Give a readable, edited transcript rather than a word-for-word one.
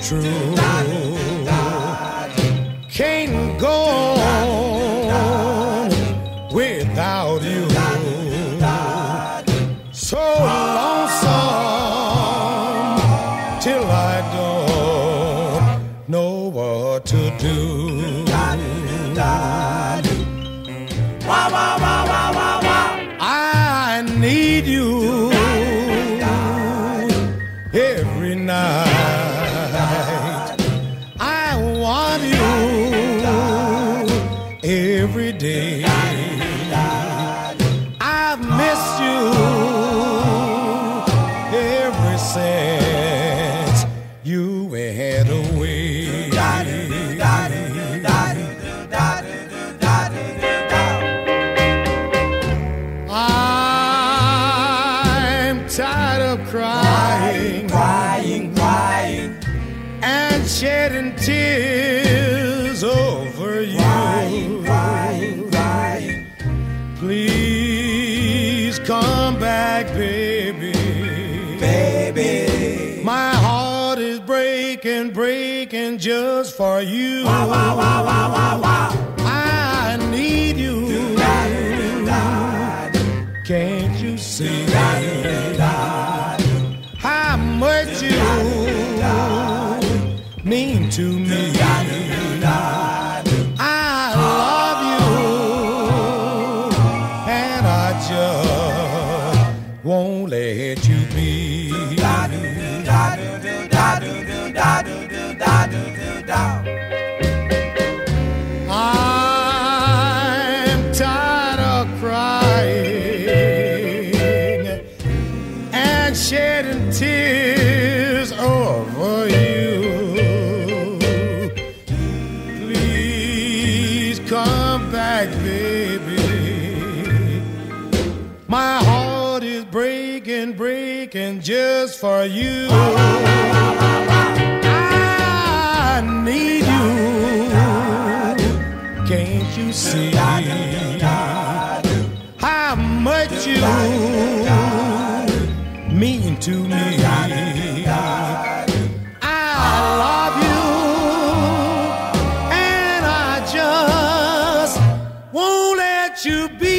true. Can't go on without you. So lonesome till I don't know what to do. I need you every night. I want you every day. I've missed you ever since you went away. I'm tired of crying, and shedding tears over you. Please come back, baby. My heart is breaking just for you. I need you. Can't you see how much you mean to me? I love you, and I just won't let you be. I'm tired of crying and shedding tears over you. Please come back, baby. My heart is breaking just for you. I need you. Can't you see how much you mean to me? I love you, and I just won't let you be.